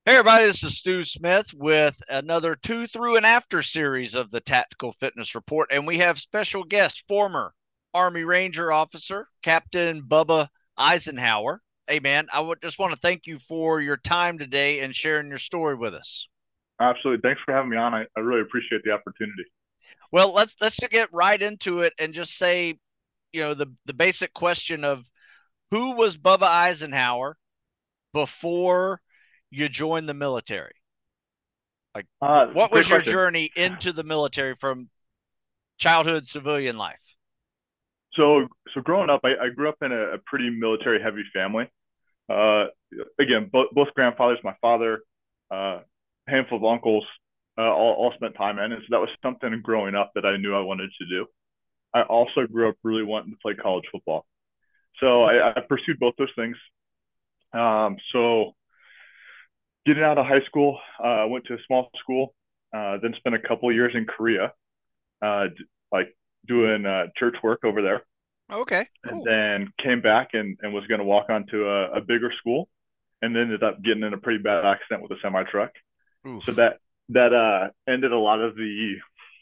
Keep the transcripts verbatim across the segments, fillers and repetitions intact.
Hey everybody, this is Stu Smith with another two through and after series of the Tactical Fitness Report. And we have special guest, former Army Ranger officer, Captain Bubba Eisenhower. Hey man, I would just want to thank you for your time today and sharing your story with us. Absolutely. Thanks for having me on. I, I really appreciate the opportunity. Well, let's let's get right into it and just say, you know, the the basic question of who was Bubba Eisenhower before you joined the military? Like, Uh, what great was your question. journey into the military from childhood civilian life? So, so growing up, I, I grew up in a, a pretty military heavy family. Uh, Again, both both grandfathers, my father, uh, handful of uncles, uh, all, all spent time in, and so that was something growing up that I knew I wanted to do. I also grew up really wanting to play college football, so I, I pursued both those things. Um, so, getting out of high school, uh, I went to a small school, uh, then spent a couple of years in Korea, uh, like doing uh, church work over there, Okay, and cool. then came back and, and was going to walk onto a, a bigger school, and ended up getting in a pretty bad accident with a semi truck. So Oof. that that uh, ended a lot of the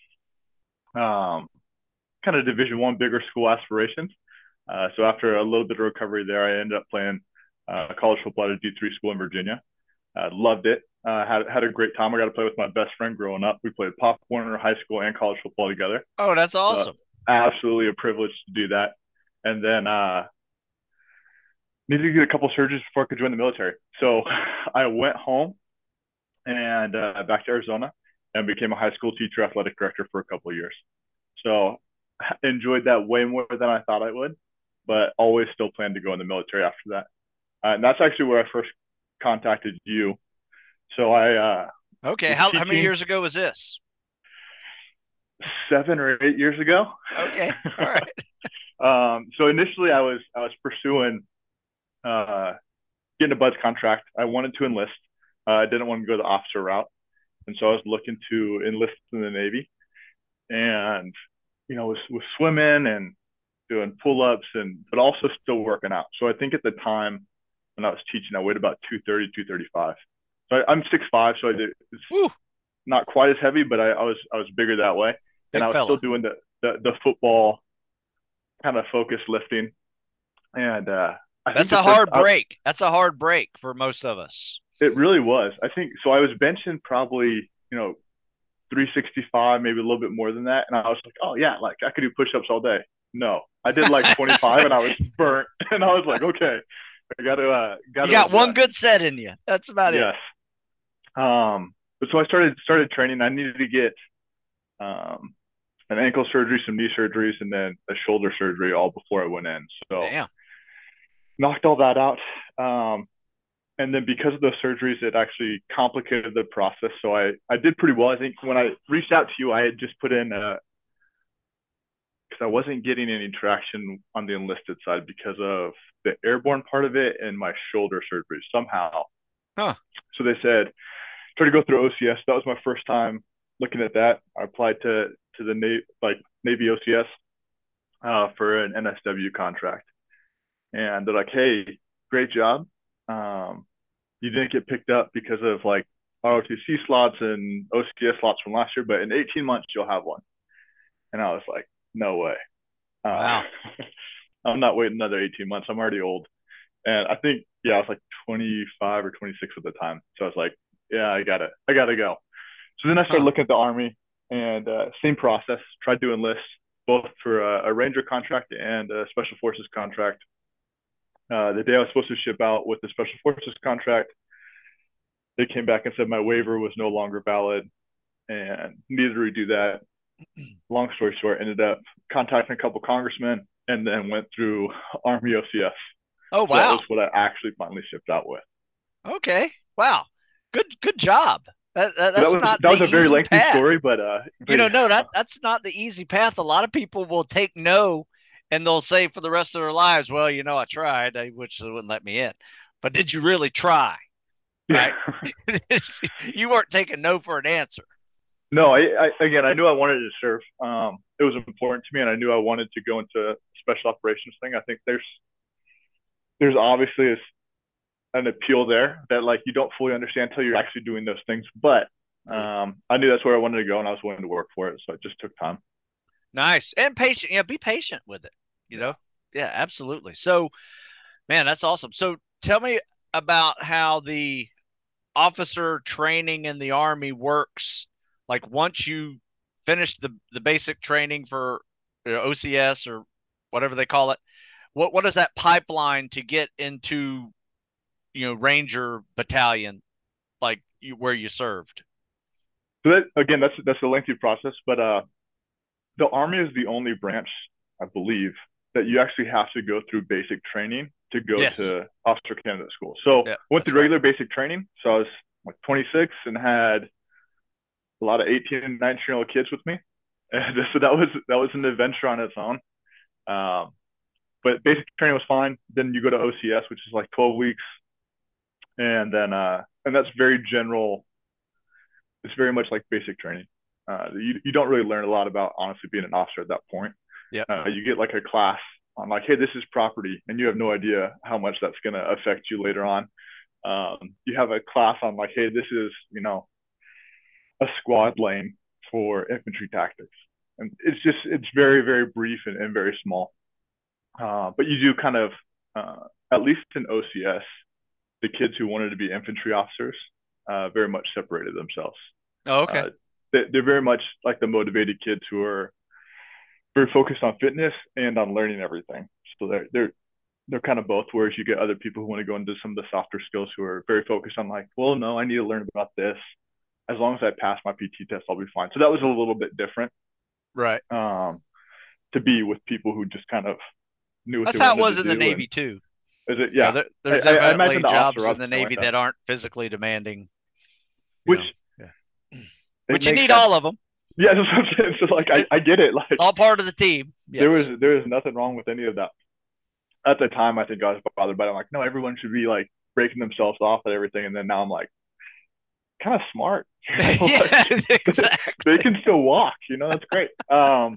um, kind of Division One bigger school aspirations. Uh, so after a little bit of recovery there, I ended up playing uh, college football at a D three school in Virginia. Uh, loved it. Uh, had had a great time. I got to play with my best friend growing up. We played Pop Warner High School and college football together. Oh, that's So awesome. absolutely a privilege to do that. And then uh, needed to get a couple surgeries before I could join the military. So I went home and uh, back to Arizona and became a high school teacher, athletic director for a couple of years. So enjoyed that way more than I thought I would, but always still planned to go in the military after that. Uh, and that's actually where I first contacted you. So I uh, Okay, was how how many teaching years ago was this? seven or eight years ago. Okay, all right. um, so initially, I was I was pursuing uh, getting a BUD/S contract. I wanted to enlist. Uh, I didn't want to go the officer route, and so I was looking to enlist in the Navy. And you know, was was swimming and doing pull ups, and but also still working out. So I think at the time when I was teaching, I weighed about two thirty, two thirty-five. So I, I'm six five, so I did, it's Woo, not quite as heavy, but I, I was I was bigger that way, and big I was still fella. doing the the, the football kind of focus lifting, and uh, I think That's the a first hard I, break. That's a hard break for most of us. it really was. I think so. I was benching probably you know three sixty-five, maybe a little bit more than that, and I was like, oh yeah, like I could do push-ups all day. No, I did like twenty-five, and I was burnt, and I was like, okay, I got to uh, got You to got one adjust. good set in you. That's about it. Yes. Um, but so I started started training. I needed to get um, an ankle surgery, some knee surgeries, and then a shoulder surgery all before I went in. So Damn. knocked all that out. Um, and then because of those surgeries, it actually complicated the process. So I, I did pretty well. I think when I reached out to you, I had just put in a, because I wasn't getting any traction on the enlisted side because of the airborne part of it and my shoulder surgery somehow. Huh. So they said, try to go through O C S. That was my first time looking at that. I applied to to the Navy, like Navy O C S uh, for an N S W contract, and they're like, "Hey, great job. Um, you didn't get picked up because of like R O T C slots and O C S slots from last year, but in eighteen months you'll have one." And I was like, "No way. Uh, Wow. I'm not waiting another eighteen months. I'm already old." And I think, yeah, I was like twenty-five or twenty-six at the time. So I was like, "Yeah, I got it. I got to go." So then I started Huh. looking at the Army, and uh, same process. Tried to enlist both for a, a Ranger contract and a Special Forces contract. Uh, the day I was supposed to ship out with the Special Forces contract, they came back and said my waiver was no longer valid and needed to redo that. Long story short, ended up contacting a couple congressmen and then went through Army O C S. Oh So that wow. was what I actually finally shipped out with. Okay. Wow. Good good job. That, that So that that's was not that the was a very easy lengthy path. story, but uh, You but know, no, that that's not the easy path. A lot of people will take no and they'll say for the rest of their lives, well, you know, I tried, I which they wouldn't let me in. But did you really try? yeah. Right? You weren't taking no for an answer. No, I, I again, I knew I wanted to serve. Um, it was important to me, and I knew I wanted to go into special operations thing. I think there's there's obviously a an appeal there that like you don't fully understand until you're actually doing those things. But True. um, I knew that's where I wanted to go, and I was willing to work for it. So it just took time. Nice and patient. Yeah, be patient with it. You Yeah. know. Yeah, absolutely. So, man, that's awesome. So, tell me about how the officer training in the Army works. Like once you finish the the basic training for you know, O C S or whatever they call it, what what is that pipeline to get into you know Ranger Battalion like you, where you served? So that again, that's that's a lengthy process, but uh, the Army is the only branch, I believe, that you actually have to go through basic training to go Yes. to officer candidate school. So Yeah, went that's through right. regular basic training. So I was like twenty-six and had a lot of eighteen and nineteen year old kids with me. Right. And so that was that was an adventure on its own. Um, but basic training was fine. Then you go to O C S, which is like twelve weeks, and then uh, and that's very general. It's very much like basic training. Uh, you you don't really learn a lot about honestly being an officer at that point. Yep. Uh, you get like a class on like, hey, this is property, and you have no idea how much that's going to affect you later on. Um, you have a class on like, hey, this is you know a squad lane for infantry tactics, and it's just it's very very brief and, and very small. Uh, but you do kind of uh, at least in O C S, the kids who wanted to be infantry officers uh, very much separated themselves. Oh, okay. Uh, they, they're very much like the motivated kids who are very focused on fitness and on learning everything. So they're they're they're kind of both. Whereas you get other people who want to go into some of the softer skills who are very focused on like, well, no, I need to learn about this. As long as I pass my P T test, I'll be fine. So that was a little bit different Right. um, to be with people who just kind of knew what That's they how it wanted was to in the do. And Navy too. is it? You know, Yeah, there, I, there's I, I imagine definitely the officer jobs I in was the feeling like Navy that. that aren't physically demanding. You Which know, yeah. it But you makes need sense. all of them. Yeah, that's what I'm saying. So like I, It, I get it. Like all part of the team. there was Yes. there was nothing wrong with any of that. At the time I think I was bothered by it. I'm like, no, everyone should be like breaking themselves off at everything. And then now I'm like, kind of smart. You know, like Yeah, they exactly. can still walk, you know, that's great. Um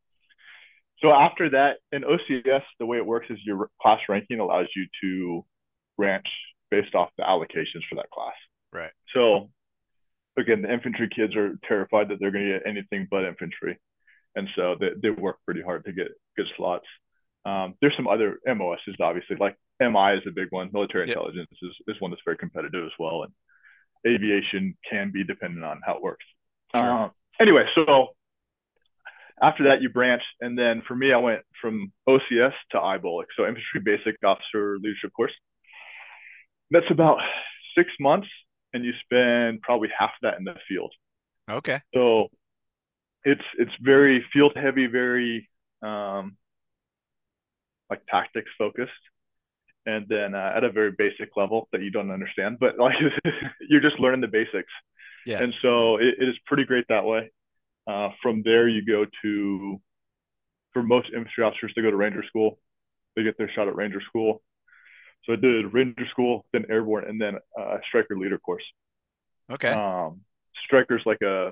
so after that in O C S, the way it works is your class ranking allows you to ranch based off the allocations for that class. Right. So again, the infantry kids are terrified that they're going to get anything but infantry, and so they, they work pretty hard to get good slots. Um, there's some other M O Ss, obviously, like M I is a big one. Military Yep. intelligence is, is one that's very competitive as well, and aviation can be dependent on how it works. Sure. Uh, anyway, so after that, you branch, and then for me, I went from O C S to I B O L C, so Infantry Basic Officer Leadership Course. That's about six months, and you spend probably half of that in the field. Okay. So it's it's very field heavy, very um, like tactics focused, and then uh, at a very basic level that you don't understand, but like you're just learning the basics, Yeah. and so it, it is pretty great that way. Uh, from there, you go to for most infantry officers to go to Ranger School. They get their shot at Ranger School. So I did Ranger School, then Airborne, and then uh, Striker Leader course. Okay. Um, Striker's like a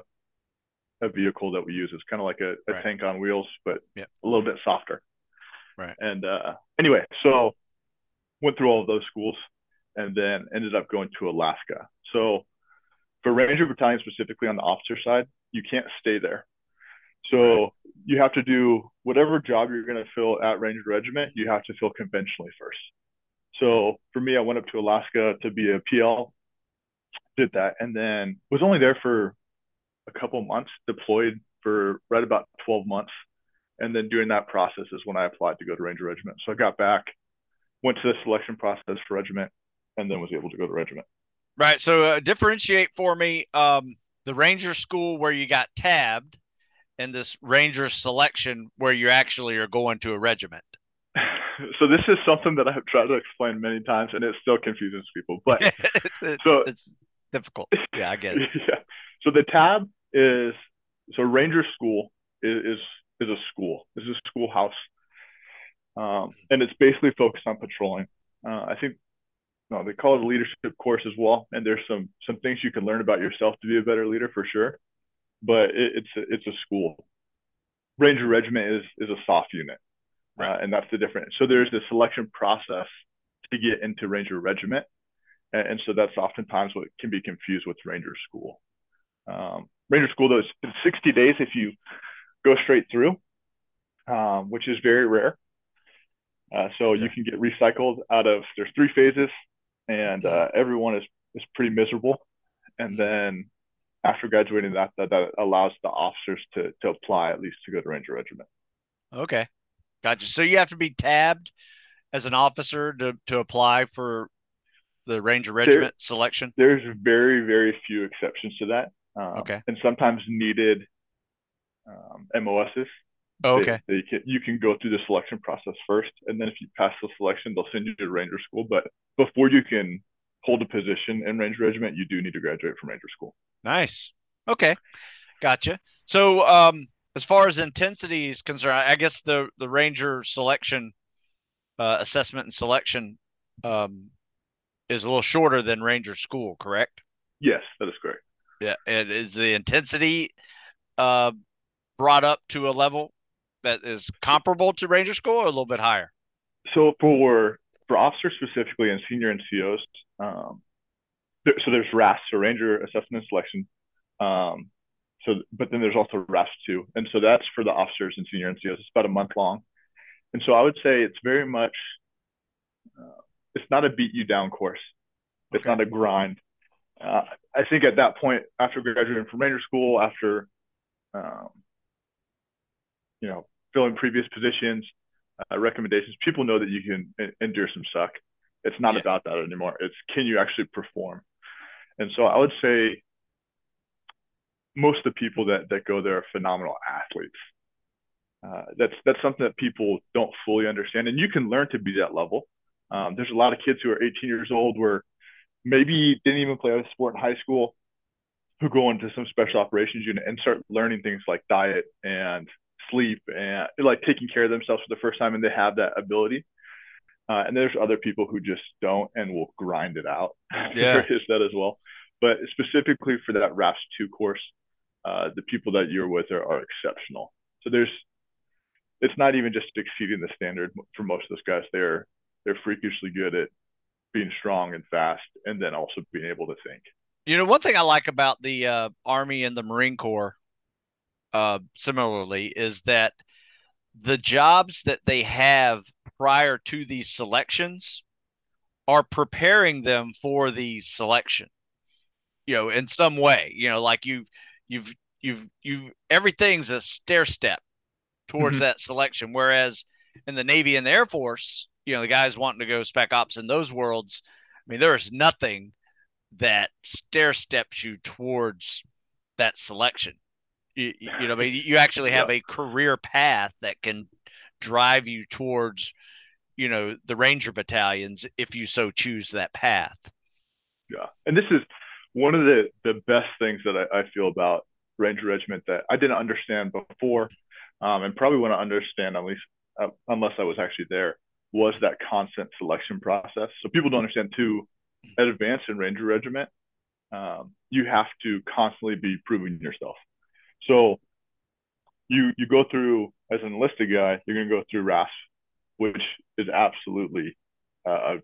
a vehicle that we use. It's kind of like a, a Right. tank on wheels, but Yep. a little bit softer. Right. And uh, anyway, so went through all of those schools and then ended up going to Alaska. So for Ranger Battalion specifically on the officer side, you can't stay there. Right. So you have to do whatever job you're going to fill at Ranger Regiment, you have to fill conventionally first. So for me, I went up to Alaska to be a P L, did that, and then was only there for a couple months, deployed for right about twelve months. And then during that process is when I applied to go to Ranger Regiment. So I got back, went to the selection process for regiment, and then was able to go to regiment. Right. So uh, differentiate for me um, the Ranger school where you got tabbed and this Ranger selection where you actually are going to a regiment. So this is something that I've tried to explain many times, and it still confuses people. But it's, it's so it's difficult. Yeah, I get it. yeah, so the tab is so Ranger School is is, is a school. This is a schoolhouse, um, and it's basically focused on patrolling. Uh, I think no, they call it a leadership course as well, and there's some some things you can learn about yourself to be a better leader for sure. But it, it's a, it's a school. Ranger Regiment is is a soft unit, Right. uh, and that's the difference. So there's the selection process to get into Ranger Regiment, and, and so that's oftentimes what can be confused with Ranger School. Um, Ranger School, though, is sixty days if you go straight through, um, which is very rare. Uh, so you Okay. can get recycled out of, there's three phases, and uh, everyone is is pretty miserable. And then after graduating, that, that that allows the officers to to apply at least to go to Ranger Regiment. Okay. Gotcha. So you have to be tabbed as an officer to, to apply for the Ranger There Regiment selection. there's very very few exceptions to that, um, Okay. and sometimes needed um, M O Ss Oh, that okay. they can, you can go through the selection process first, and then if you pass the selection, they'll send you to Ranger School. But before you can hold a position in Ranger Regiment, you do need to graduate from Ranger School. Nice. Okay. Gotcha. So, um, as far as intensity is concerned, I guess the the Ranger selection uh, assessment and selection um, is a little shorter than Ranger School, correct? Yes, that is correct. Yeah. And is the intensity uh, brought up to a level that is comparable to Ranger School or a little bit higher? So for for officers specifically and senior N C Os, um, there, so there's R A S, so Ranger Assessment and Selection. Um, so, but then there's also R A S two, and so that's for the officers and senior N C Os. It's about a month long, and so I would say it's very much, uh, it's not a beat you down course. It's Okay. not a grind. Uh, I think at that point, after graduating from Ranger School, after um, you know filling previous positions, uh, recommendations, people know that you can endure some suck. It's not Yeah. about that anymore. It's can you actually perform? And so I would say most of the people that that go there are phenomenal athletes. Uh, that's that's something that people don't fully understand, and you can learn to be that level. Um, there's a lot of kids who are eighteen years old where maybe didn't even play a sport in high school, who go into some special operations unit and start learning things like diet and sleep and like taking care of themselves for the first time, and they have that ability. Uh, and there's other people who just don't and will grind it out. There Yeah. is that as well. But specifically for that R A S two course, uh, the people that you're with are, are exceptional. So there's, it's not even just exceeding the standard for most of those guys. They're they're freakishly good at being strong and fast, and then also being able to think. You know, one thing I like about the uh, Army and the Marine Corps, uh, similarly, is that the jobs that they have prior to these selections are preparing them for the selection, you know, in some way, you know, like you, you've, you've, you, everything's a stair step towards Mm-hmm. that selection. Whereas in the Navy and the Air Force, you know, the guys wanting to go spec ops in those worlds, I mean, there is nothing that stair steps you towards that selection. You, you know, I mean, you actually Yeah, have a career path that can drive you towards, you know, the Ranger battalions if you so choose that path. yeah. And this is one of the the best things that I, I feel about Ranger Regiment that I didn't understand before, um, and probably want to understand at least, uh, unless I was actually there, was that constant selection process. So people don't understand too. At advance in Ranger Regiment, um, you have to constantly be proving yourself. So you you go through as an enlisted guy, you're going to go through R A S, which is absolutely uh,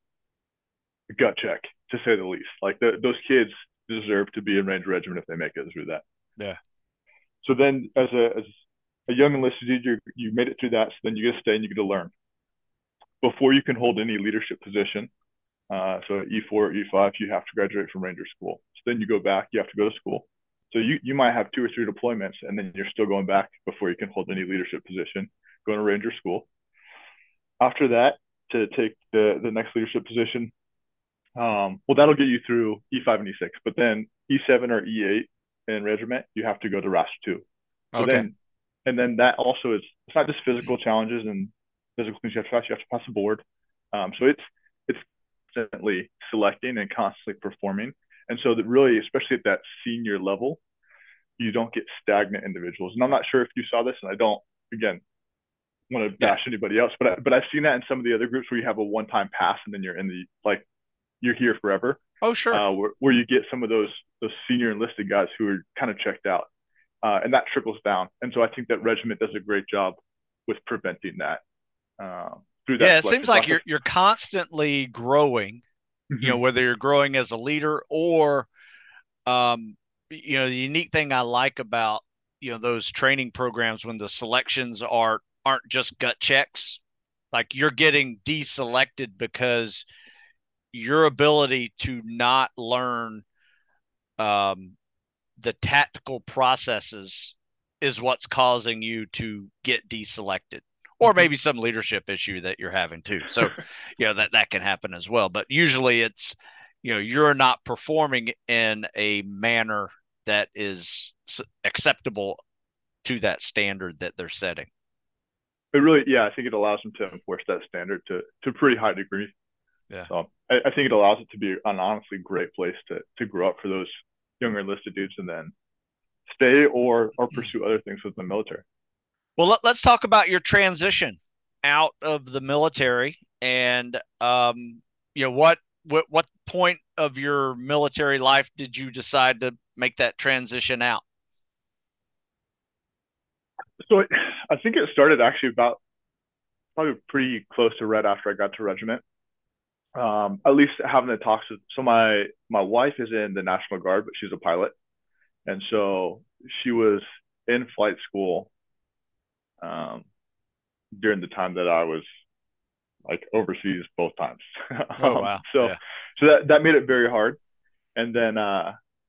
a gut check to say the least. Like the, those kids deserve to be in Ranger Regiment if they make it through that. Yeah. So then, as a as a young enlisted dude, you you made it through that. So then you get to stay and you get to learn before you can hold any leadership position. Uh, so E four, E five, you have to graduate from Ranger School. So then you go back, you have to go to school. So you, you might have two or three deployments, and then you're still going back before you can hold any leadership position, going to Ranger School. After that, to take the, the next leadership position, um, well, that'll get you through E five and E six. But then E seven or E eight in regiment, you have to go to R A S two. So Okay. then, and then that also is, it's not just physical challenges and physical things you have to pass, you have to pass the board. Um, so it's, it's constantly selecting and constantly performing. And so that really, especially at that senior level, you don't get stagnant individuals. And I'm not sure if you saw this, and I don't, again, want to Yeah. bash anybody else, but I, but I've seen that in some of the other groups where you have a one-time pass and then you're in the like you're here forever. Oh, sure. Uh, where, where you get some of those those senior enlisted guys who are kind of checked out, uh, and that trickles down. And so I think that regiment does a great job with preventing that uh, through that Yeah. It seems selection like process. you're you're constantly growing you know, Hmm. whether you're growing as a leader or, um, you know, the unique thing I like about, you know, those training programs when the selections are aren't just gut checks, like you're getting deselected because your ability to not learn, um, the tactical processes is what's causing you to get deselected, or Hmm. maybe some leadership issue that you're having too. So, you know, that that can happen as well. But usually it's, you know, you're not performing in a manner that is acceptable to that standard that they're setting. It really, yeah, I think it allows them to enforce that standard to to a pretty high degree. Yeah. So I, I think it allows it to be an honestly great place to to grow up for those younger enlisted dudes, and then stay or or pursue other things within the military. Well, let, us talk about your transition out of the military, and, um, you know, what what what point of your military life did you decide to make that transition out? So it, I think it started actually about probably pretty close to right after I got to regiment. Um, at least having the talks with, so my my wife is in the National Guard, but she's a pilot, and so she was in flight school um, during the time that I was like overseas both times. Oh um, wow, so yeah. so that that made it very hard. And then uh,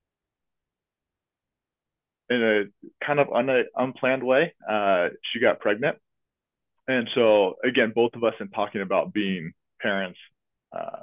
in a kind of un- unplanned way, uh, she got pregnant. And so again, both of us in talking about being parents uh,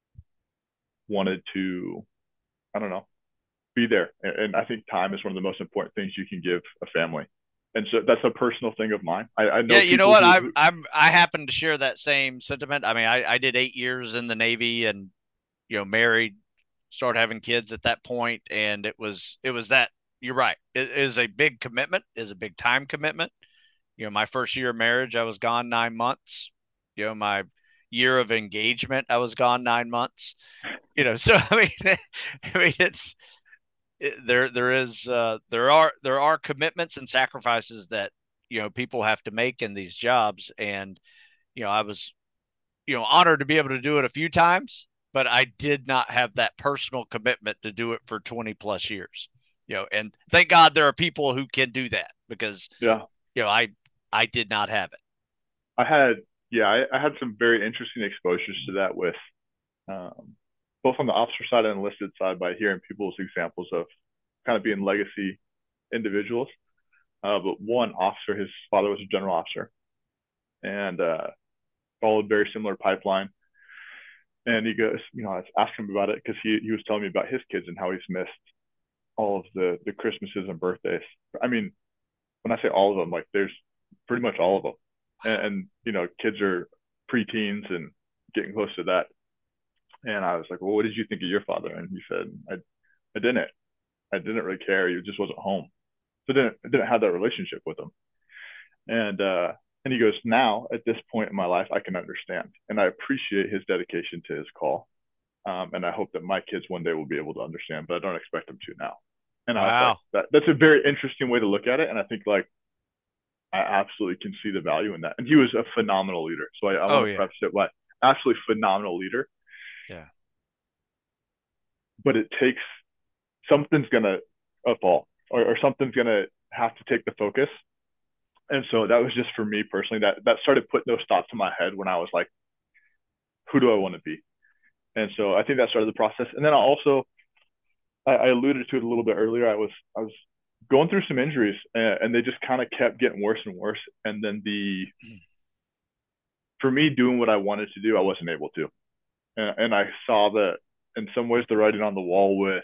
wanted to, I don't know, be there. And, and I think time is one of the most important things you can give a family. And so that's a personal thing of mine. I, I Yeah, know you know people what? who, I who I'm I happen to share that same sentiment. I mean, I, I did eight years in the Navy, and, you know, married, started having kids at that point, and it was it was that, you're right. It is a big commitment, is a big time commitment. You know, my first year of marriage, I was gone nine months. You know, my year of engagement, I was gone nine months. You know, so I mean, I mean, it's it, there. There is uh, there are there are commitments and sacrifices that, you know, people have to make in these jobs, and, you know, I was, you know, honored to be able to do it a few times, but I did not have that personal commitment to do it for twenty plus years. You know, and thank God there are people who can do that, because, yeah, you know, I I did not have it. I had, yeah, I, I had some very interesting exposures to that with um, both on the officer side and enlisted side by hearing people's examples of kind of being legacy individuals. Uh, but one officer, his father was a general officer and uh, followed very similar pipeline. And he goes, you know, I was asking him about it because he, he was telling me about his kids and how he's missed all of the, the Christmases and birthdays. I mean, when I say all of them, like there's pretty much all of them. And, and you know, kids are preteens and getting close to that. And I was like, well, what did you think of your father? And he said, I, I didn't. I didn't really care. He just wasn't home. So I didn't, I didn't have that relationship with him. And, uh, and he goes, now at this point in my life, I can understand. And I appreciate his dedication to his call. Um, and I hope that my kids one day will be able to understand, but I don't expect them to now. And I was like, Wow. that, that's a very interesting way to look at it. And I think like, I absolutely can see the value in that. And he was a phenomenal leader. So I, I want Oh to yeah. preface it with absolutely phenomenal leader, Yeah. but it takes something's gonna uh, fall or, or something's gonna have to take the focus. And so that was just for me personally. That that started putting those thoughts in my head when I was like, who do I want to be? And so I think that started the process. And then I also I, I alluded to it a little bit earlier. I was I was going through some injuries and, and they just kind of kept getting worse and worse. And then the for me doing what I wanted to do, I wasn't able to. And, and I saw that in some ways the writing on the wall with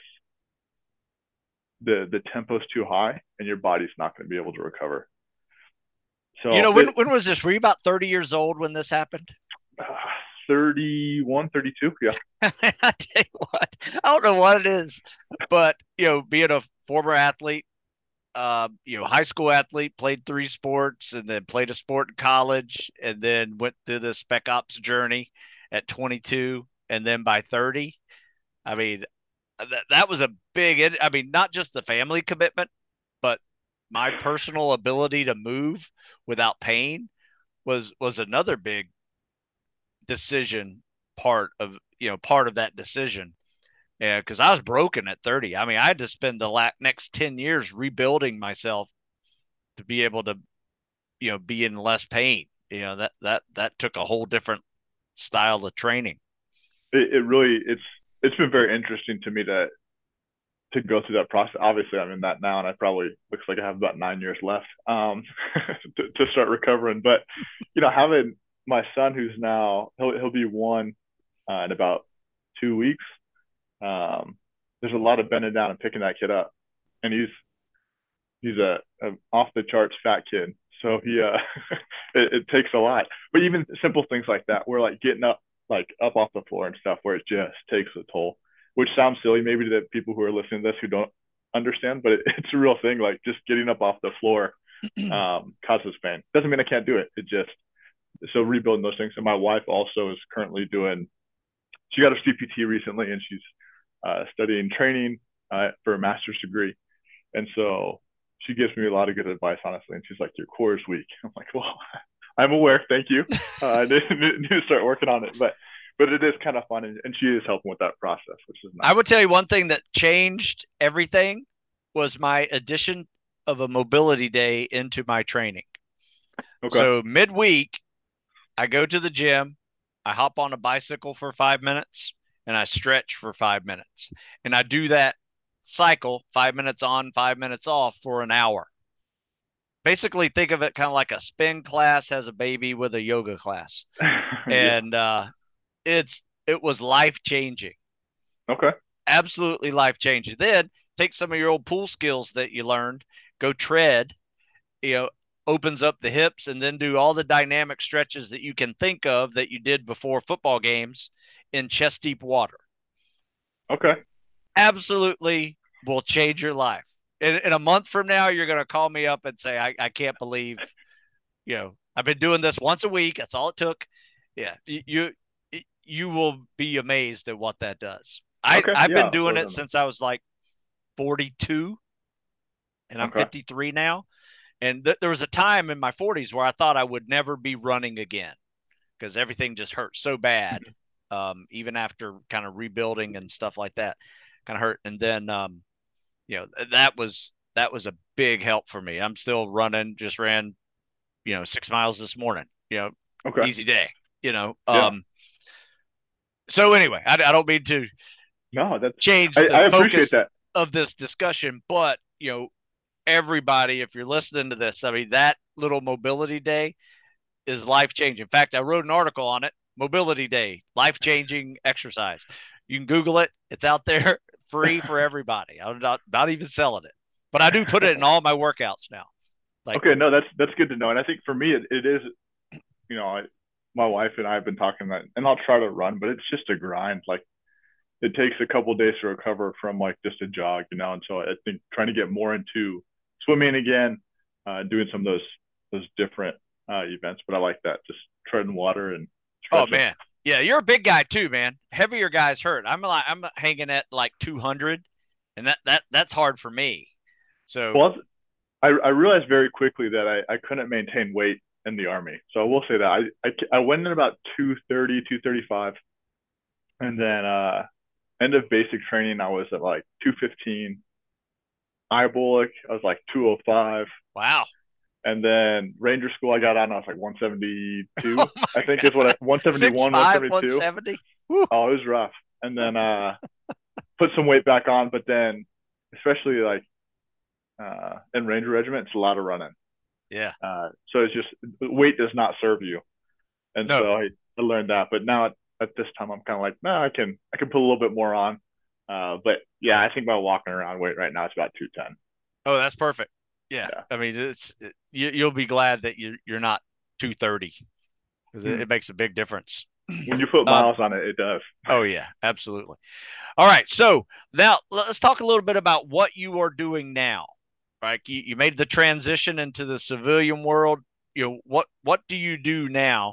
the the tempo's too high and your body's not going to be able to recover. You So know, when it, when was this? Were you about thirty years old when this happened? uh, thirty-one, thirty-two, yeah. I tell you what, I don't know what it is, but, you know, being a former athlete, uh, you know, high school athlete, played three sports, and then played a sport in college, and then went through the spec ops journey at twenty-two, and then by thirty, I mean, that that was a big. I mean, not just the family commitment, but my personal ability to move without pain was was another big decision part of, you know, part of that decision. Yeah, because I was broken at thirty. I mean, I had to spend the la- next ten years rebuilding myself to be able to, you know, be in less pain. You know, that that that took a whole different style of training. It, it really it's it's been very interesting to me to to go through that process. Obviously, I'm in that now, and I probably looks like I have about nine years left um, to, to start recovering. But you know, having my son, who's now he'll he'll be one uh, in about two weeks. Um, there's a lot of bending down and picking that kid up, and he's he's a, a off the charts fat kid. So he uh, it, it takes a lot. But even simple things like that, where like getting up like up off the floor and stuff, where it just takes a toll, which sounds silly maybe to the people who are listening to this who don't understand, but it, it's a real thing. Like just getting up off the floor um, causes pain. Doesn't mean I can't do it. It just so rebuilding those things. And my wife also is currently doing. She got her C P T recently, and she's uh, studying training uh, for a master's degree. And so she gives me a lot of good advice, honestly. And she's like, "Your core is weak." I'm like, "Well, I'm aware. Thank you. Uh, I need, need to start working on it." But but it is kind of fun, and, and she is helping with that process, which is nice. I would tell you one thing that changed everything was my addition of a mobility day into my training. Okay. So midweek, I go to the gym, I hop on a bicycle for five minutes, and I stretch for five minutes. And I do that cycle, five minutes on, five minutes off for an hour. Basically, think of it kind of like a spin class has a baby with a yoga class. Yeah. And uh, it's it was life changing, Okay. absolutely life changing. Then take some of your old pool skills that you learned, go tread, you know, opens up the hips, and then do all the dynamic stretches that you can think of that you did before football games in chest deep water. Okay. Absolutely will change your life. In, in a month from now, you're going to call me up and say, I, I can't believe, you know, I've been doing this once a week. That's all it took. Yeah. You, you will be amazed at what that does. I, Okay. I've Yeah. been I'll doing throw it it in there. since I was like forty-two, and I'm Okay. fifty-three now. And th- there was a time in my forties where I thought I would never be running again because everything just hurt so bad. Um, even after kind of rebuilding and stuff like that, kind of hurt. And then, um, you know, that was that was a big help for me. I'm still running. Just ran, you know, six miles this morning. You know, Okay. easy day. You know. Yeah. Um, so anyway, I, I don't mean to No, that's change I, the I appreciate focus that. of this discussion, but you know, everybody, if you're listening to this, I mean, that little mobility day is life changing. In fact, I wrote an article on it, Mobility Day, life changing exercise. You can Google it, it's out there free for everybody. I'm not, not even selling it, but I do put it in all my workouts now. Like, Okay. No, that's that's good to know. And I think for me, it, it is. You know, I, my wife and I have been talking that, and I'll try to run, but it's just a grind. Like it takes a couple days to recover from like just a jog, you know. And so I think trying to get more into swimming again, uh, doing some of those those different uh, events. But I like that, just treading water and oh stretching. man, yeah, you're a big guy too, man. Heavier guys hurt. I'm like, I'm hanging at like two hundred, and that that that's hard for me. So, Well, I, I realized very quickly that I, I couldn't maintain weight in the army. So I will say that I, I, I went in about two thirty, two thirty-five. And then uh, end of basic training, I was at like two fifteen. Ibolic, I was like two oh five. wow. And then Ranger School, I got on, I was like one Oh seventy-two, I my think is what I, God. Six one seventy-one, five, one one seventy-two. seventy. Woo. Oh, it was rough. And then uh, put some weight back on, but then especially like uh, in Ranger Regiment, it's a lot of running. Yeah. Uh, so it's just weight does not serve you. And No. so I, I learned that. But now at, at this time, I'm kind of like, no, nah, I can I can put a little bit more on. Uh, but yeah, I think about walking around weight right now, it's about two ten. Oh, that's perfect. Yeah. Yeah. I mean, it's it, you, you'll be glad that you you're not two thirty because it, Hmm. it makes a big difference. When you put um. miles on it, it does. Oh yeah, absolutely. All right. So now let's talk a little bit about what you are doing now. Right. You, you made the transition into the civilian world. You know what what do you do now?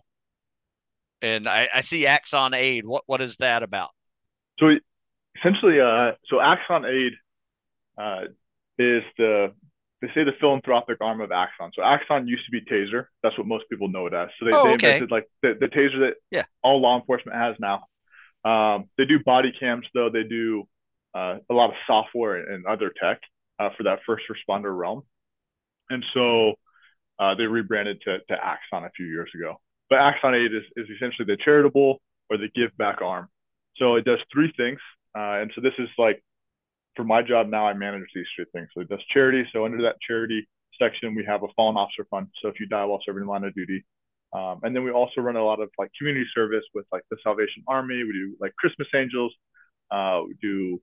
And I, I see Axon Aid. What what is that about? So essentially, uh, so Axon Aid uh, is the they say the philanthropic arm of Axon. So Axon used to be Taser. That's what most people know it as. So they, Oh, they okay. invented like the, the Taser that Yeah. all law enforcement has now. Um, they do body cams though. They do uh, a lot of software and other tech uh, for that first responder realm. And so uh, they rebranded to, to Axon a few years ago. But Axon eight is, is essentially the charitable or the give back arm. So it does three things. Uh, and so this is like, for my job now, I manage these three things. So it does charity. So under that charity section, we have a fallen officer fund. So if you die while serving in line of duty. Um, and then we also run a lot of like community service with like the Salvation Army. We do like Christmas Angels. Uh, we do,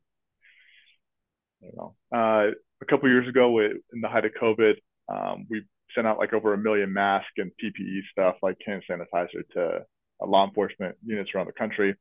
I don't know, uh, a couple years ago with, in the height of COVID, um, we sent out like over a million masks and P P E stuff like hand sanitizer to uh, law enforcement units around the country.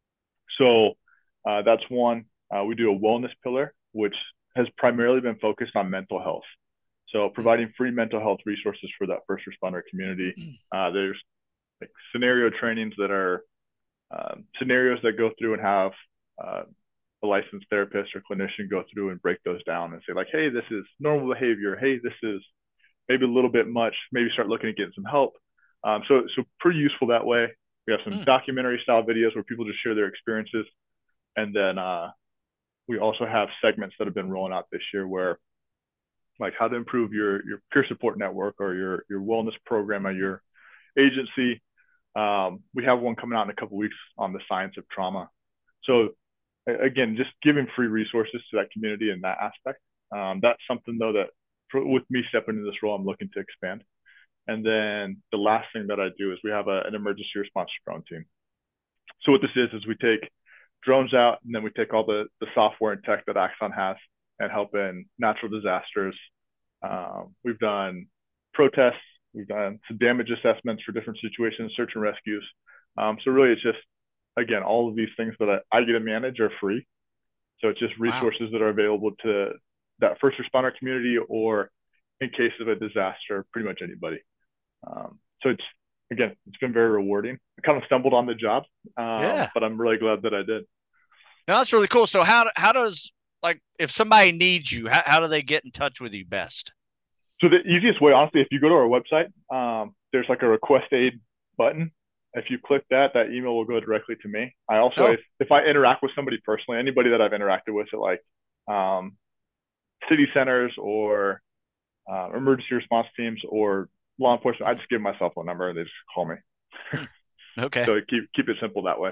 So uh, that's one. Uh, we do a wellness pillar, which has primarily been focused on mental health. So providing free mental health resources for that first responder community. Uh, there's like scenario trainings that are um, scenarios that go through and have uh, a licensed therapist or clinician go through and break those down and say like, hey, this is normal behavior. Hey, this is maybe a little bit much. Maybe start looking at getting some help. Um, so, so pretty useful that way. We have some Hmm. documentary style videos where people just share their experiences. And then uh, we also have segments that have been rolling out this year where like how to improve your your peer support network or your your wellness program at your agency. Um, we have one coming out in a couple weeks on the science of trauma. So again, just giving free resources to that community in that aspect. Um, that's something though that for, with me stepping into this role, I'm looking to expand. And then the last thing that I do is we have a, an emergency response drone team. So what this is is we take drones out and then we take all the the software and tech that Axon has and help in natural disasters. Um, we've done protests, we've done some damage assessments for different situations, search and rescues. Um, so really, it's just again all of these things that I, I get to manage are free. So it's just Wow. resources that are available to that first responder community or in case of a disaster, pretty much anybody. Um, so it's again, it's been very rewarding. I kind of stumbled on the job, um, Yeah. but I'm really glad that I did. No, that's really cool. So how how does like if somebody needs you, how, how do they get in touch with you best? So the easiest way, honestly, if you go to our website, um, there's like a request aid button. If you click that, that email will go directly to me. I also, Oh, if, if I interact with somebody personally, anybody that I've interacted with at like um, city centers or uh, emergency response teams or law enforcement, I just give my cell phone number and they just call me. hmm. Okay. So keep keep it simple that way.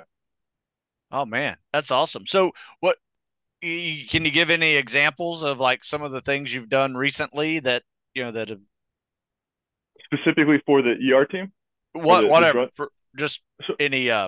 Oh man, that's awesome. So what y- can you give any examples of like some of the things you've done recently that you know that have Specifically for the E R team or what the the whatever drug. for just So any uh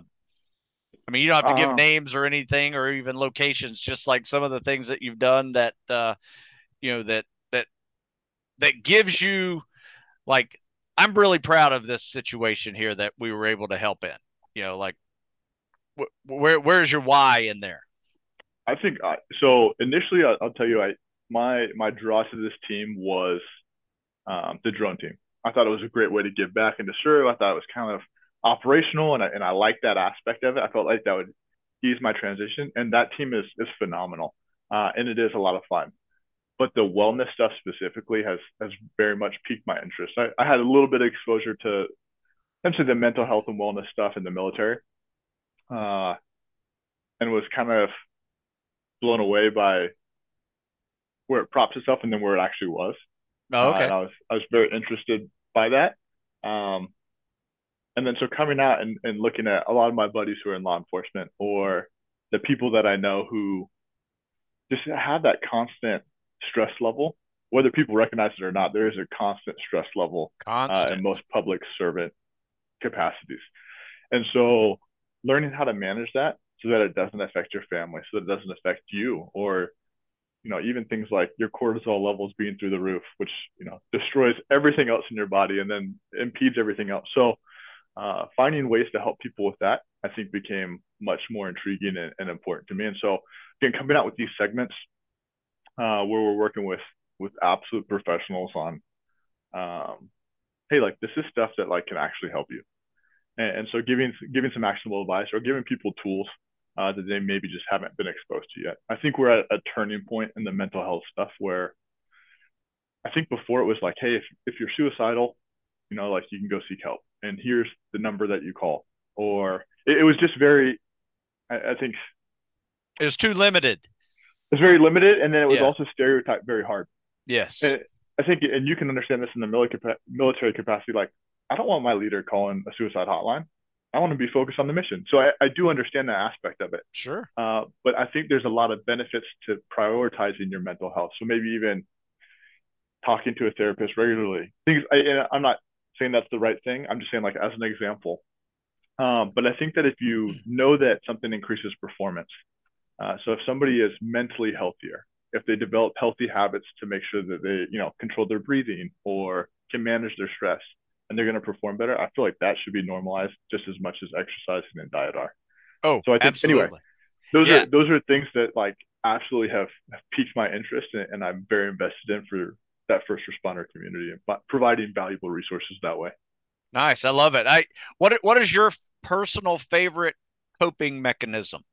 I mean you don't have to give uh, names or anything or even locations, just like some of the things that you've done that uh you know that that that gives you like I'm really proud of this situation here that we were able to help in. You know, like wh- where where's your why in there? I think I, so. Initially, I, I'll tell you, I my my draw to this team was um, the drone team. I thought it was a great way to give back and to serve. I thought it was kind of operational, and I, and I liked that aspect of it. I felt like that would ease my transition, and that team is is phenomenal, uh, and it is a lot of fun. But the wellness stuff specifically has has very much piqued my interest. I, I had a little bit of exposure to essentially the mental health and wellness stuff in the military, uh, and was kind of blown away by where it props itself and then where it actually was. Oh, Uh, okay. and I was I was very interested by that. Um, and then so coming out and, and looking at a lot of my buddies who are in law enforcement or the people that I know who just have that constant stress level, whether people recognize it or not, there is a constant stress level uh, in Constant. most public servant capacities. And so learning how to manage that so that it doesn't affect your family, so that it doesn't affect you or you know, even things like your cortisol levels being through the roof, which, you know, destroys everything else in your body and then impedes everything else. So uh, finding ways to help people with that, I think became much more intriguing and, and important to me. And so again, coming out with these segments uh, where we're working with, with absolute professionals on, um, hey, like this is stuff that like can actually help you. And, and so giving, giving some actionable advice or giving people tools uh, that they maybe just haven't been exposed to yet. I think we're at a turning point in the mental health stuff where I think before it was like, hey, if, if you're suicidal, you know, like you can go seek help and here's the number that you call. Or it, it was just very, I, I think It was too limited. it's very limited, and then it was Yeah. also stereotyped very hard. Yes. And I think, and you can understand this in the military capacity. Like, I don't want my leader calling a suicide hotline. I want to be focused on the mission. So I, I do understand that aspect of it. Sure. Uh, but I think there's a lot of benefits to prioritizing your mental health. So maybe even talking to a therapist regularly. Things, I, and I'm not saying that's the right thing. I'm just saying, like, as an example. Um, but I think that if you know that something increases performance, uh, so if somebody is mentally healthier, if they develop healthy habits to make sure that they, you know, control their breathing or can manage their stress, and they're going to perform better, I feel like that should be normalized just as much as exercising and diet are. Oh, So I think anyway, absolutely. those Yeah. are those are things that like absolutely have, have piqued my interest, and, and I'm very invested in for that first responder community and providing valuable resources that way. Nice. I love it. I what what is your personal favorite coping mechanism?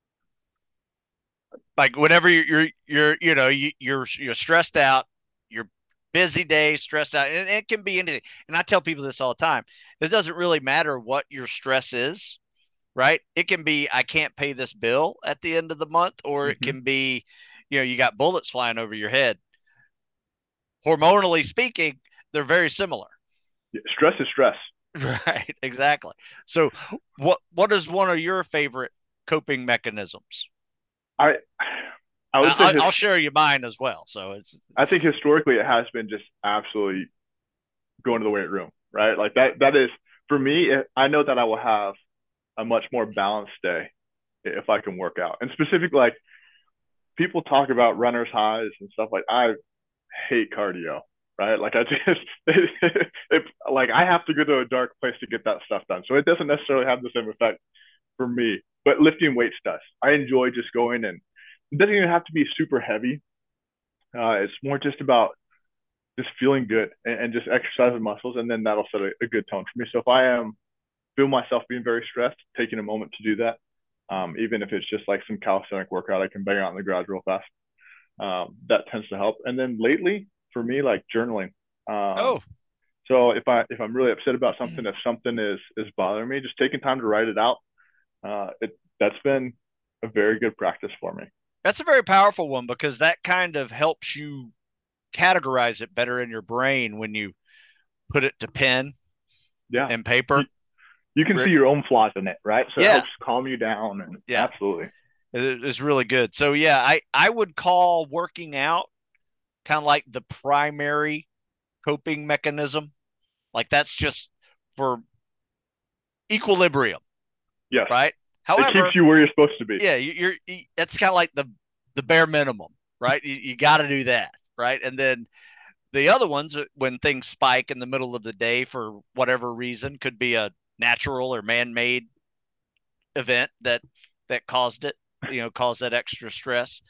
Like whenever you're you're, you're you know you, you're you're stressed out, you're busy day, stressed out, and it can be anything. And I tell people this all the time. It doesn't really matter what your stress is, right? It can be I can't pay this bill at the end of the month, or it Mm-hmm. can be, you know, you got bullets flying over your head. Hormonally speaking, they're very similar. Yeah, stress is stress. Right, exactly. So what what is one of your favorite coping mechanisms? I I would say I, his, I'll share you mine as well. So it's I think historically it has been just absolutely going to the weight room, right? Like that that is for me. I know that I will have a much more balanced day if I can work out. And specifically, like people talk about runners highs and stuff like I hate cardio, right? Like I just it, it, like I have to go to a dark place to get that stuff done. So it doesn't necessarily have the same effect for me. But lifting weights does. I enjoy just going, and it doesn't even have to be super heavy. Uh, it's more just about just feeling good and, and just exercising muscles, and then that'll set a, a good tone for me. So if I am feel myself being very stressed, taking a moment to do that, um, even if it's just like some calisthenic workout I can bang out in the garage real fast, um, that tends to help. And then lately, for me, like journaling. Um, oh, so if I if I'm really upset about something, if something is is bothering me, just taking time to write it out, uh, it that's been a very good practice for me. that's a very powerful one because that kind of helps you categorize it better in your brain when you put it to pen Yeah, and you, paper. you can see your own flaws in it, right? So it Yeah, helps calm you down, and yeah, absolutely. it's really good. So yeah, I I would call working out kind of like the primary coping mechanism. Like that's just for equilibrium, Yes, right? it keeps However, you where you're supposed to be. yeah, you, are that's kind of like the the bare minimum, right? You, you got to do that, right? And then the other ones, uh, when things spike in the middle of the day for whatever reason, could be a natural or man-made event that that caused it, you know, caused that extra stress.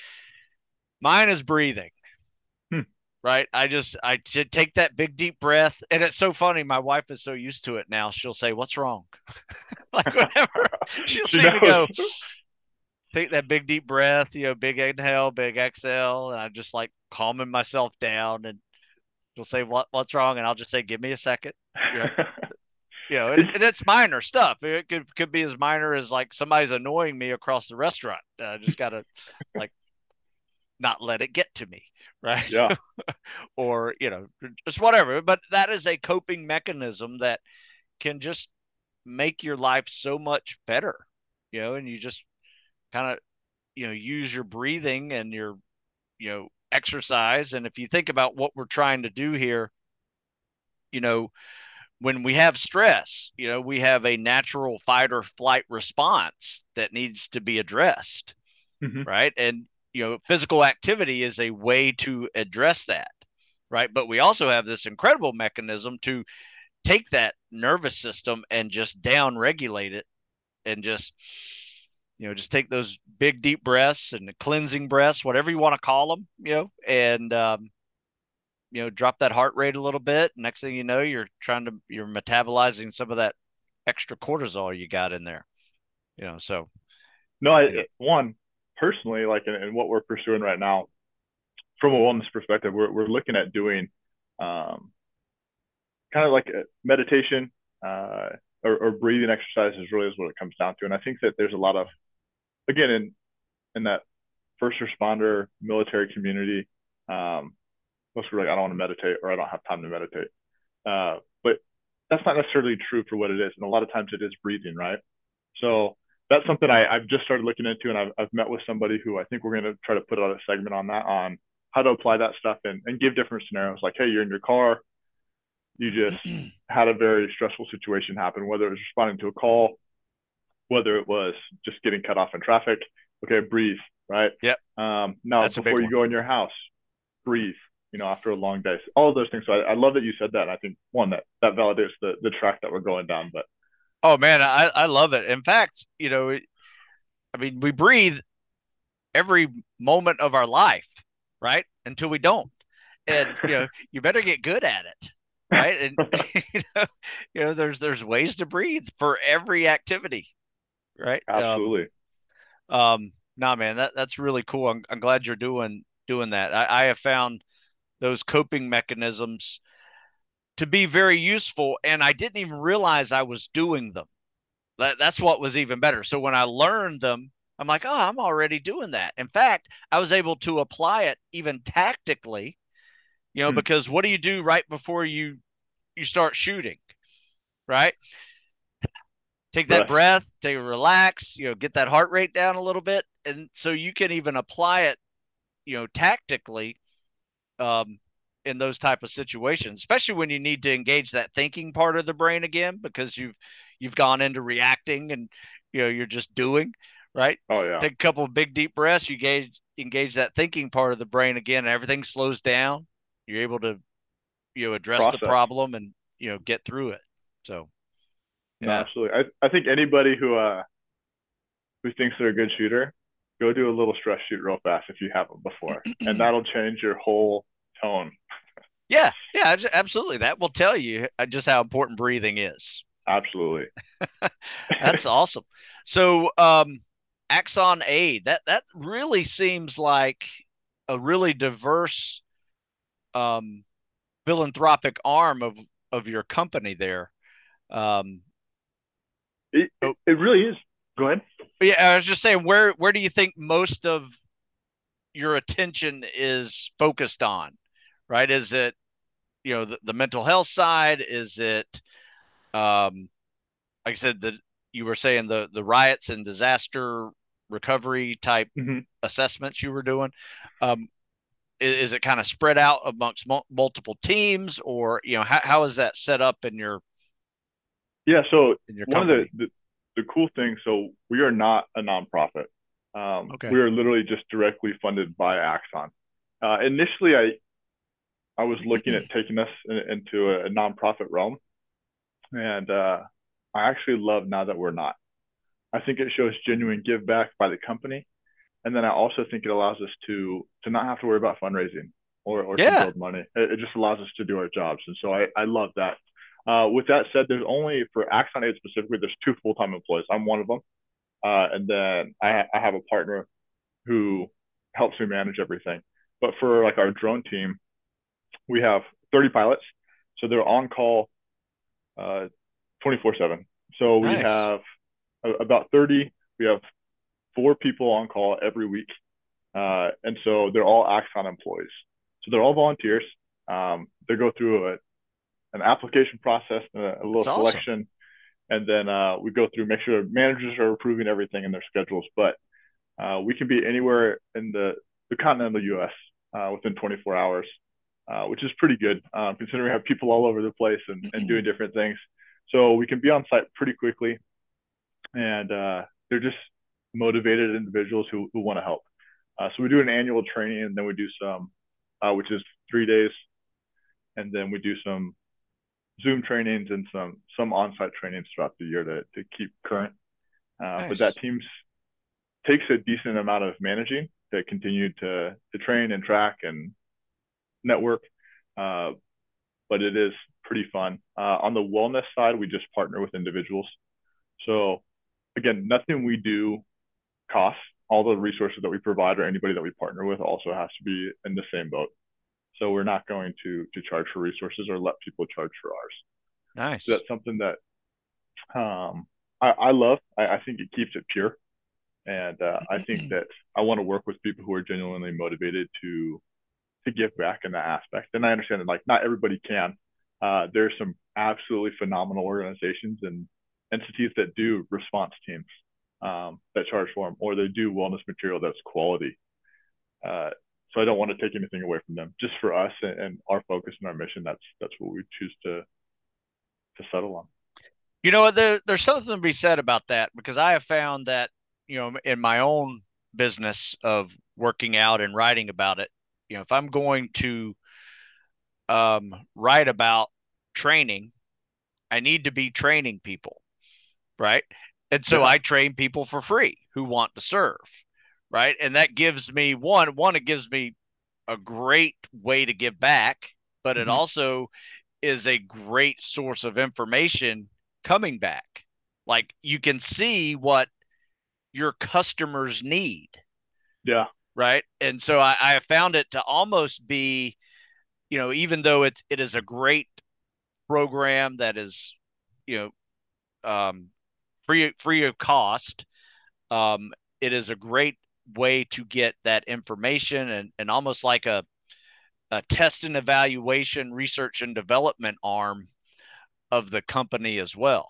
Mine is breathing. Hmm. Right. I just, I t- take that big deep breath. And it's so funny. My wife is so used to it now. She'll say, "What's wrong?" Like, whenever she'll She see me knows. go, take that big deep breath, you know, big inhale, big exhale. And I just like calming myself down. And she'll say, "What, what's wrong?" And I'll just say, "Give me a second." You know, you know, and, It's and it's minor stuff. It could, could be as minor as like somebody's annoying me across the restaurant. I uh, just got to like not let it get to me. Right. yeah. Or, you know, just whatever. But that is a coping mechanism that can just make your life so much better, you know, and you just kind of, you know, use your breathing and your, you know, exercise. And if you think about what we're trying to do here, you know, when we have stress, you know, we have a natural fight or flight response that needs to be addressed, Mm-hmm. right? And, you know, physical activity is a way to address that, right? But we also have this incredible mechanism to take that nervous system and just down regulate it and just, you know, just take those big deep breaths and the cleansing breaths, whatever you want to call them, you know, and um, you know, drop that heart rate a little bit. Next thing you know, you're trying to you're metabolizing some of that extra cortisol you got in there, you know. So No, I, you know, one personally, like in, in what we're pursuing right now, from a wellness perspective, we're we're looking at doing um, kind of like a meditation uh, or, or breathing exercises. Really, is what it comes down to. And I think that there's a lot of again, in in that first responder military community, um, most people are like, I don't want to meditate or I don't have time to meditate. Uh, but that's not necessarily true for what it is. And a lot of times it is breathing, right? So that's something I, I've just started looking into, and I've, I've met with somebody who I think we're going to try to put out a segment on that, on how to apply that stuff and, and give different scenarios. Like, hey, you're in your car, you just had a very stressful situation happen, whether it was responding to a call, whether it was just getting cut off in traffic. Okay, breathe, right? Yep, Um, now, that's a big before you one. go in your house, breathe, you know, after a long day. All of those things. So I, I love that you said that. And I think, one, that, that validates the, the track that we're going down. But Oh man, I I love it. In fact, you know, I mean, we breathe every moment of our life, right? Until we don't. And you know, you better get good at it, right? And you know, you know, there's there's ways to breathe for every activity, right? Um, absolutely. um, nah, man, that that's really cool. I'm, I'm glad you're doing doing that. I, I have found those coping mechanisms to be very useful, and I didn't even realize I was doing them. That, that's what was even better. So when I learned them, I'm like, oh, I'm already doing that. In fact, I was able to apply it even tactically, you know, Hmm. because what do you do right before you you start shooting, right? Take that Breath. breath, take a relax, you know, get that heart rate down a little bit, and so you can even apply it, you know, tactically, um, in those type of situations, especially when you need to engage that thinking part of the brain again because you've you've gone into reacting and you know you're just doing, right? Oh, yeah. Take a couple of big deep breaths, you engage engage that thinking part of the brain again, and everything slows down. You're able to you know address the Process. problem and you know get through it. So No, yeah. absolutely. I, I think anybody who, uh, who thinks they're a good shooter, go do a little stress shoot real fast if you haven't before. And that'll change your whole tone. Yeah, yeah, absolutely. That will tell you uh, just how important breathing is. Absolutely. That's awesome. So, um, Axon Aid, that that really seems like a really diverse um, philanthropic arm of of your company there. Um, it, it, oh, it really is. Go ahead. yeah, I was just saying, where where do you think most of your attention is focused on? Right? Is it you know the, the mental health side? Is it um, like I said, the you were saying the the riots and disaster recovery type Mm-hmm. assessments you were doing. Um, is, is it kind of spread out amongst mul- multiple teams, or you know how, how is that set up in your Yeah. So in your one of the, company? the, the cool things, so we are not a nonprofit. Um, Okay. we are literally just directly funded by Axon. Uh, initially, I, I was looking at taking this in, into a, a nonprofit realm. And uh, I actually love now that we're not. I think it shows genuine give back by the company. And then I also think it allows us to to not have to worry about fundraising or, or to Yeah. build money. It, it just allows us to do our jobs. And so I, I love that. Uh, with that said, there's only for Axon Aid specifically, there's two full time employees. I'm one of them. Uh, and then I, I have a partner who helps me manage everything. But for like our drone team, we have thirty pilots. So they're on call uh, twenty-four seven. So we Nice. have about thirty. We have four people on call every week. Uh, and so they're all Axon employees. So they're all volunteers. Um, they go through a, an application process, and a, a little That's awesome. selection, and then uh, we go through, make sure managers are approving everything in their schedules. But uh, we can be anywhere in the, the continental U S uh, within twenty-four hours, uh, which is pretty good um, considering we have people all over the place and, and doing different things. So we can be on site pretty quickly, and uh, they're just motivated individuals who, who want to help. Uh, so we do an annual training, and then we do some, uh, which is three days, and then we do some Zoom trainings and some some on-site trainings throughout the year to to keep current. Uh, but that Nice. team takes a decent amount of managing to continue to to train and track and network. Uh, but it is pretty fun. Uh, on the wellness side, we just partner with individuals. So again, nothing we do costs. All the resources that we provide or anybody that we partner with also has to be in the same boat. So we're not going to to charge for resources or let people charge for ours. So Nice. that's something that um, I, I love. I, I think it keeps it pure. And uh, I think that I want to work with people who are genuinely motivated to to give back in that aspect. And I understand that like not everybody can. Uh, there's some absolutely phenomenal organizations and entities that do response teams um, that charge for them, or they do wellness material that's quality. Uh, so I don't want to take anything away from them. Just for us and, and our focus and our mission, that's that's what we choose to to settle on. You know, there, there's something to be said about that because I have found that, you know, in my own business of working out and writing about it, you know, if I'm going to um, write about training, I need to be training people, right? And so Yeah. I train people for free who want to serve, right? And that gives me one, one, it gives me a great way to give back, but it Mm-hmm. also is a great source of information coming back. Like you can see what your customers need, Yeah. right? And so I, I found it to almost be, you know, even though it's it is a great program that is, you know, um, free free of cost. Um, it is a great way to get that information and and almost like a a test and evaluation, research and development arm of the company as well.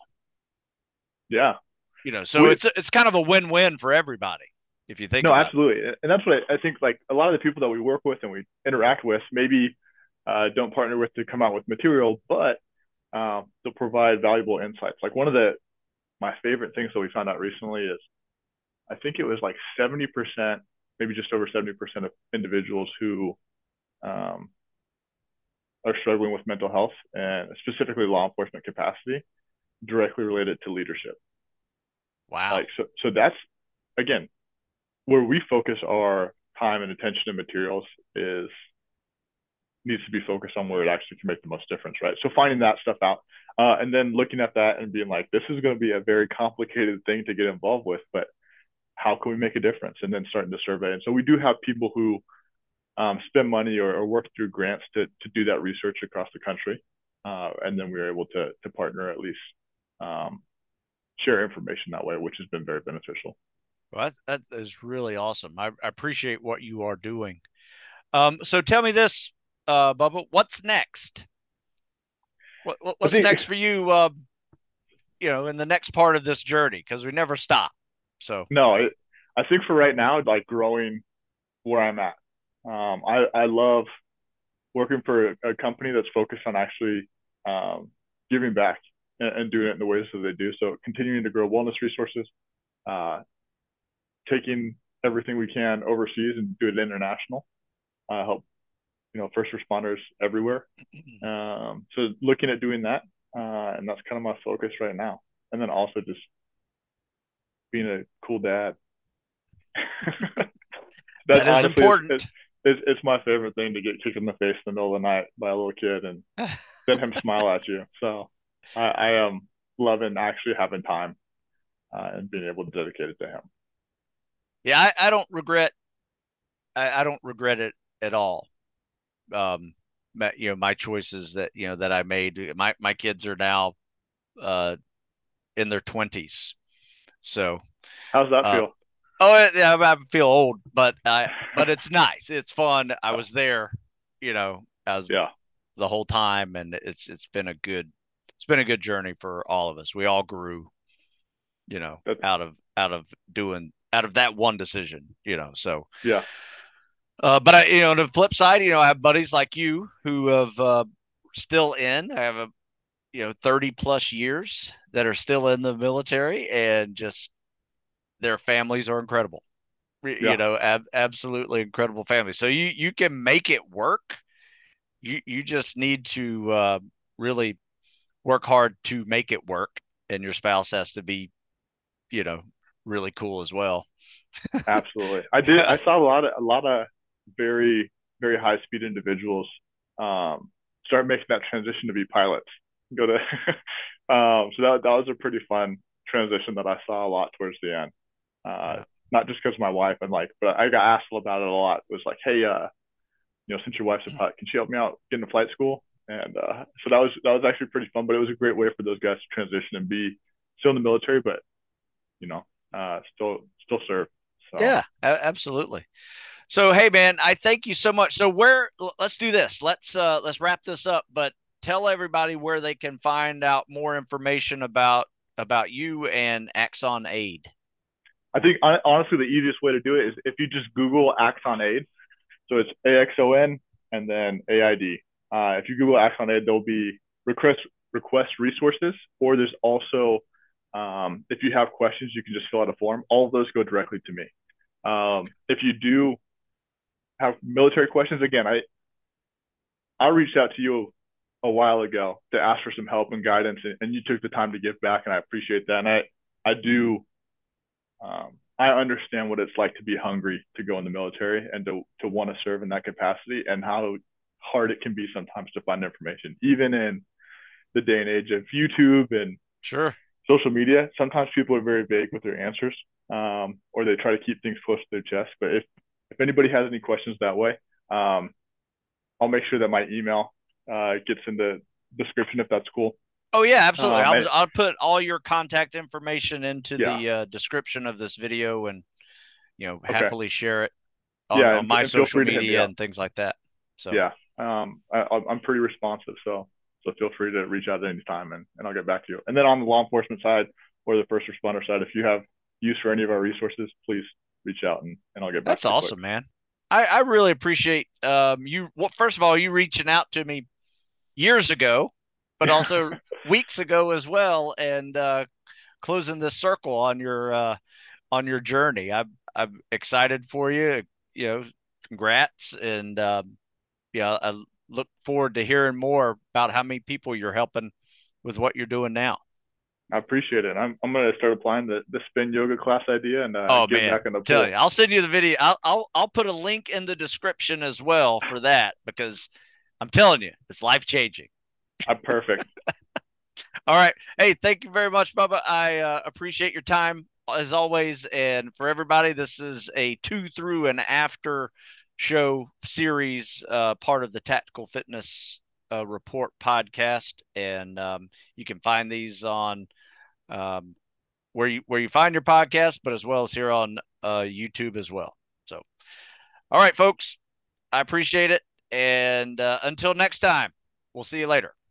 Yeah. You know, so We it's it's kind of a win-win for everybody if you think no, about it. absolutely, and that's what I, I think. Like a lot of the people that we work with and we interact with, maybe uh, don't partner with to come out with material, but um, they'll provide valuable insights. Like one of the my favorite things that we found out recently is I think it was like seventy percent, maybe just over seventy percent of individuals who um, are struggling with mental health and specifically law enforcement capacity directly related to leadership. Wow. Like so, so that's again where we focus our time and attention and materials is needs to be focused on where it actually can make the most difference, right? So finding that stuff out, uh, and then looking at that and being like, this is going to be a very complicated thing to get involved with, but how can we make a difference? And then starting to survey. And so we do have people who um, spend money or, or work through grants to to do that research across the country, uh, and then we are able to to partner at least um, share information that way, which has been very beneficial. Well, that, that is really awesome. I, I appreciate what you are doing. Um, so tell me this, uh, Bubba, what's next? What, what I what's think next for you? Uh, you know, in the next part of this journey because we never stop. So no, it, I think for right now, like growing where I'm at. Um, I I love working for a, a company that's focused on actually um, giving back and, and doing it in the ways that they do. So continuing to grow wellness resources, uh, taking everything we can overseas and do it international. Uh, help you know first responders everywhere. Um, so looking at doing that, uh, and that's kind of my focus right now. And then also just being a cool dad. That that is honestly is, important. is, is it's my favorite thing to get kicked in the face in the middle of the night by a little kid and then him smile at you. So I, I am loving actually having time uh, and being able to dedicate it to him. Yeah, I, I don't regret. I, I don't regret it at all. Um, my, you know, my choices that you know that I made. My my kids are now uh in their twenties, so How's that uh, feel? oh yeah, I feel old, but I but it's nice. It's fun. I was there, you know, as Yeah, the whole time, and it's it's been a good it's been a good journey for all of us. We all grew, you know, that's out of out of doing out of that one decision, you know. So, yeah, uh, but I, you know, on the flip side, you know, I have buddies like you who have uh, still in. I have a you know thirty plus years that are still in the military, and just their families are incredible. You yeah, know, ab- absolutely incredible families. So you you can make it work. You you just need to uh, really work hard to make it work, and your spouse has to be, you know, really cool as well. absolutely. I did. I saw a lot of a lot of very very high speed individuals um, start making that transition to be pilots. Go to um, so that that was a pretty fun transition that I saw a lot towards the end. Uh, Yeah. not just because of my wife and like, but I got asked about it a lot. It was like, hey, uh, you know, since your wife's a pilot, can she help me out getting to flight school? And uh, so that was that was actually pretty fun. But it was a great way for those guys to transition and be still in the military, but you know, uh, still still serve. So Yeah, a- absolutely. So, hey, man, I thank you so much. So, where? Let's do this. Let's uh, let's wrap this up. But tell everybody where they can find out more information about about you and Axon Aid. I think honestly the easiest way to do it is if you just Google Axon Aid. So it's A X O N and then A I D. Uh, if you Google Axon Aid, there'll be request request resources, or there's also um, if you have questions, you can just fill out a form. All of those go directly to me. Um, if you do have military questions, again, I I reached out to you a while ago to ask for some help and guidance, and, and you took the time to give back, and I appreciate that. And I I do um, I understand what it's like to be hungry to go in the military and to to want to serve in that capacity, and how hard it can be sometimes to find information, even in the day and age of YouTube and Sure. social media. Sometimes people are very vague with their answers, um, or they try to keep things close to their chest. But if if anybody has any questions that way, um, I'll make sure that my email uh, gets in the description if that's cool. Oh yeah, absolutely. Um, I'll and, I'll put all your contact information into yeah. the uh, description of this video, and you know, Okay. happily share it on Yeah, on and, my and feel social free to hit me media up. and things like that. So Yeah. Um, I, I'm pretty responsive, so so feel free to reach out at any time, and, and I'll get back to you. And then on the law enforcement side or the first responder side, if you have use for any of our resources, please reach out, and, and I'll get back that's to you quick. awesome, man. I I really appreciate um you. Well, first of all, you reaching out to me years ago, but also weeks ago as well, and uh, closing this circle on your uh, on your journey. I'm I'm excited for you. You know, congrats, and um, yeah, I look forward to hearing more about how many people you're helping with what you're doing now. I appreciate it. I'm I'm gonna start applying the, the spin yoga class idea and uh, Oh get man, back in the tell pool. you, I'll send you the video. I'll I'll I'll put a link in the description as well for that, because I'm telling you, it's life changing. I'm perfect. All right. Hey, thank you very much, Bubba. I uh, appreciate your time as always. And for everybody, this is a two through and after show series, uh, part of the Tactical Fitness uh, Report podcast. And um, you can find these on um, where you where you find your podcast, but as well as here on uh, YouTube as well. So, all right, folks, I appreciate it. And uh, until next time, we'll see you later.